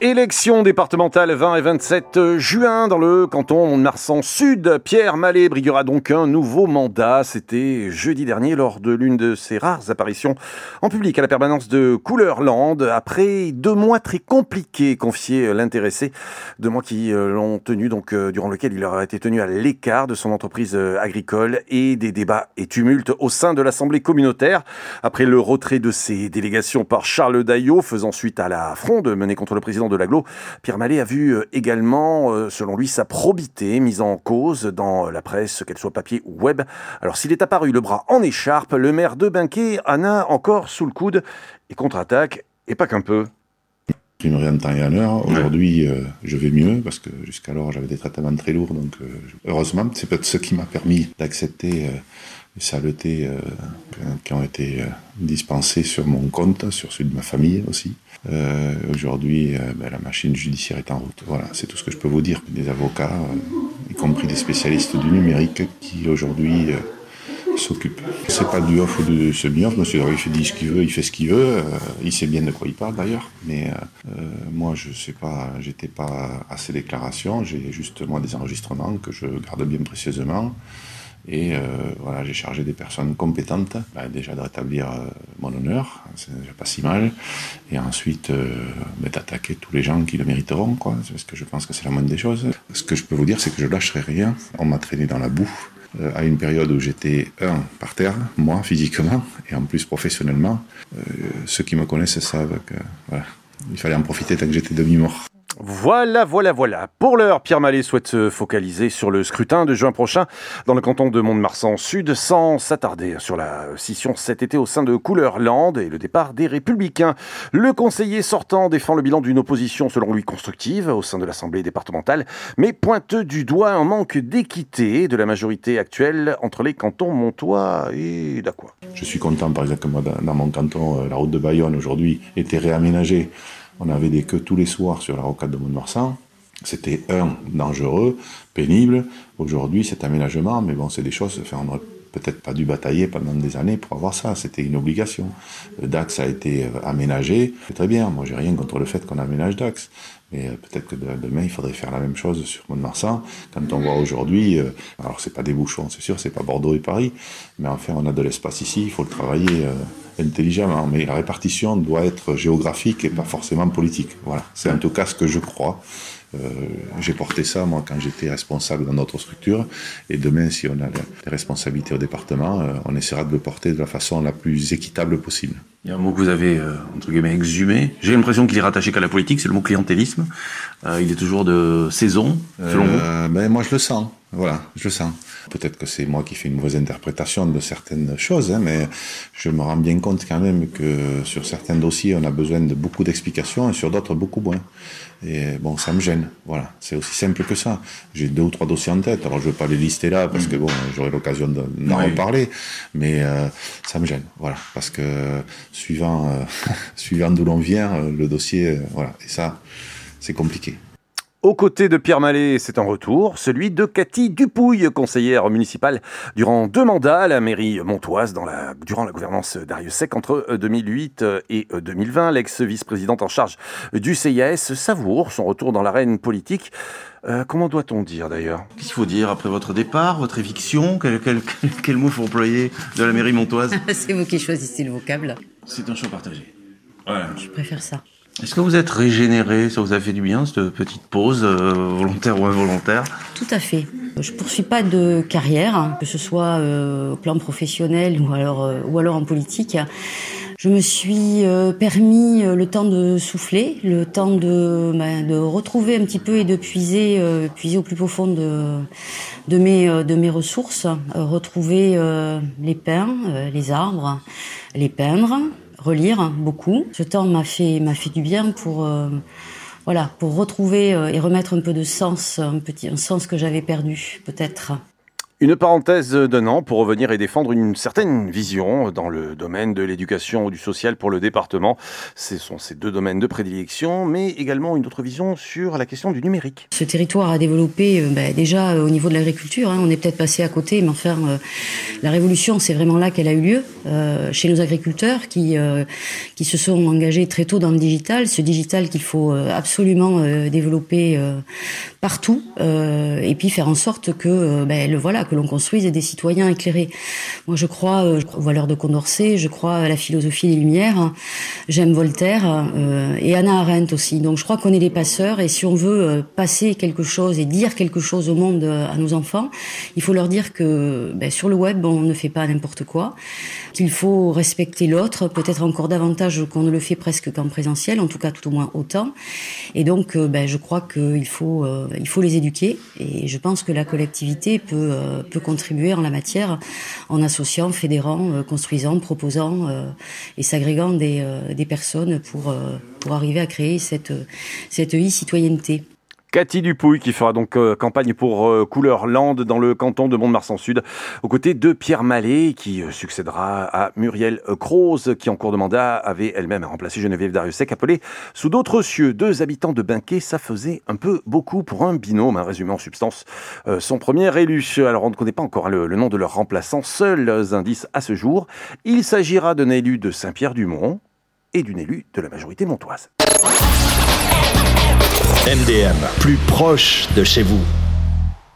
Élections départementales 20 et 27 juin dans le canton de Marsan Sud. Pierre Mallet briguera donc un nouveau mandat. C'était jeudi dernier lors de l'une de ses rares apparitions en public à la permanence de Couleur-Land. Après 2 mois très compliqués, confiait l'intéressé. 2 mois qui l'ont tenu donc durant lequel il aurait été tenu à l'écart de son entreprise agricole et des débats et tumultes au sein de l'Assemblée communautaire. Après le retrait de ses délégations par Charles Daillot, faisant suite à la fronde menée contre le président de l'agglo, Pierre Mallet a vu également, selon lui, sa probité mise en cause dans la presse, qu'elle soit papier ou web. Alors s'il est apparu le bras en écharpe, le maire de Benquet en a encore sous le coude et contre-attaque, et pas qu'un peu. Une rien de temps et en heure. Aujourd'hui, je vais mieux parce que jusqu'alors j'avais des traitements très lourds. Donc, heureusement, c'est peut-être ce qui m'a permis d'accepter les saletés qui ont été dispensées sur mon compte, sur celui de ma famille aussi. Aujourd'hui, la machine judiciaire est en route. Voilà, c'est tout ce que je peux vous dire. Des avocats, y compris des spécialistes du numérique, qui aujourd'hui s'occupe. C'est pas du off ou du semi-off, monsieur Dorif dit ce qu'il veut, il fait ce qu'il veut, il sait bien de quoi il parle d'ailleurs, mais moi je sais pas, j'étais pas à ces déclarations, j'ai juste moi des enregistrements que je garde bien précieusement, et voilà, j'ai chargé des personnes compétentes, déjà de rétablir mon honneur, c'est déjà pas si mal, et ensuite d'attaquer tous les gens qui le mériteront, quoi, parce que je pense que c'est la moindre des choses. Ce que je peux vous dire, c'est que je lâcherai rien, on m'a traîné dans la boue, à une période où j'étais par terre, moi physiquement, et en plus professionnellement. Ceux qui me connaissent savent que voilà, il fallait en profiter tant que j'étais demi-mort. Voilà. Pour l'heure, Pierre Mallet souhaite se focaliser sur le scrutin de juin prochain dans le canton de Mont-de-Marsan Sud, sans s'attarder sur la scission cet été au sein de Couleur-Land et le départ des Républicains. Le conseiller sortant défend le bilan d'une opposition selon lui constructive au sein de l'Assemblée départementale, mais pointe du doigt un manque d'équité de la majorité actuelle entre les cantons montois et d'Aqua. Je suis content par exemple que moi, dans mon canton, la route de Bayonne aujourd'hui était réaménagée. On avait des queues tous les soirs sur la rocade de Mont-de-Marsan. C'était dangereux, pénible. Aujourd'hui, cet aménagement, mais bon, c'est des choses, on n'aurait peut-être pas dû batailler pendant des années pour avoir ça. C'était une obligation. Dax a été aménagé. C'est très bien. Moi, j'ai rien contre le fait qu'on aménage Dax. Mais peut-être que demain, il faudrait faire la même chose sur Mont-de-Marsan. Quand on voit aujourd'hui, alors c'est pas des bouchons, c'est sûr, c'est pas Bordeaux et Paris, mais enfin, on a de l'espace ici, il faut le travailler intelligemment. Mais la répartition doit être géographique et pas forcément politique. Voilà, c'est en tout cas ce que je crois. J'ai porté ça, moi, quand j'étais responsable dans notre structure. Et demain, si on a des responsabilités au département, on essaiera de le porter de la façon la plus équitable possible. Il y a un mot que vous avez, entre guillemets, exhumé. J'ai l'impression qu'il est rattaché qu'à la politique, c'est le mot clientélisme. Il est toujours de saison, selon vous? Moi, je le sens. Voilà, je le sens. Peut-être que c'est moi qui fais une mauvaise interprétation de certaines choses, mais je me rends bien compte quand même que sur certains dossiers, on a besoin de beaucoup d'explications et sur d'autres, beaucoup moins. Et bon, ça me gêne. Voilà, c'est aussi simple que ça. J'ai 2 ou 3 dossiers en tête, alors je ne vais pas les lister là, parce que bon, j'aurai l'occasion d'en reparler, mais ça me gêne. Voilà, parce que suivant d'où l'on vient, le dossier, voilà, et ça, c'est compliqué. Aux côtés de Pierre Mallet, c'est un retour, celui de Cathy Dupouille, conseillère municipale durant 2 mandats à la mairie montoise durant la gouvernance d'Arius Sec entre 2008 et 2020. L'ex-vice-présidente en charge du CIAS savoure son retour dans l'arène politique. Comment doit-on dire d'ailleurs? Qu'est-ce qu'il faut dire après votre départ, votre éviction? Quel mot faut employer de la mairie montoise? C'est vous qui choisissez le vocable. C'est un choix partagé. Voilà. Je préfère ça. Est-ce que vous êtes régénéré? Ça vous a fait du bien, cette petite pause, volontaire ou involontaire? Tout à fait. Je poursuis pas de carrière, que ce soit au plan professionnel ou alors en politique. Je me suis permis le temps de souffler, le temps de retrouver un petit peu et de puiser au plus profond de mes ressources, retrouver les pins, les arbres, les peindre, relire beaucoup. Ce temps m'a fait du bien pour retrouver et remettre un peu de sens, un sens que j'avais perdu peut-être. Une parenthèse d'un an pour revenir et défendre une certaine vision dans le domaine de l'éducation ou du social pour le département. Ce sont ces deux domaines de prédilection, mais également une autre vision sur la question du numérique. Ce territoire a développé déjà au niveau de l'agriculture. On est peut-être passé à côté, mais enfin, la révolution, c'est vraiment là qu'elle a eu lieu chez nos agriculteurs qui se sont engagés très tôt dans le digital. Ce digital qu'il faut absolument développer partout et puis faire en sorte que que l'on construise des citoyens éclairés. Moi, je crois aux valeurs de Condorcet, je crois à la philosophie des Lumières, j'aime Voltaire et Hannah Arendt aussi. Donc, je crois qu'on est des passeurs et si on veut passer quelque chose et dire quelque chose au monde à nos enfants, il faut leur dire que sur le web, on ne fait pas n'importe quoi, qu'il faut respecter l'autre, peut-être encore davantage qu'on ne le fait presque qu'en présentiel, en tout cas tout au moins autant. Et donc, je crois qu'il faut les éduquer et je pense que la collectivité peut contribuer en la matière en associant, fédérant, construisant, proposant et s'agrégant des personnes pour arriver à créer cette e-citoyenneté. Cathy Dupouille qui fera donc campagne pour Couleur Land dans le canton de Mont-de-Marsan-Sud aux côtés de Pierre Mallet qui succédera à Muriel Croze qui en cours de mandat avait elle-même remplacé Geneviève Dariussec appelée sous d'autres cieux. 2 habitants de Binquet, ça faisait un peu beaucoup pour un binôme, résumé en substance son premier élu. Alors on ne connaît pas encore le nom de leur remplaçant, seuls indices à ce jour. Il s'agira d'un élu de Saint-Pierre-du-Mont et d'une élue de la majorité montoise. MDM, plus proche de chez vous.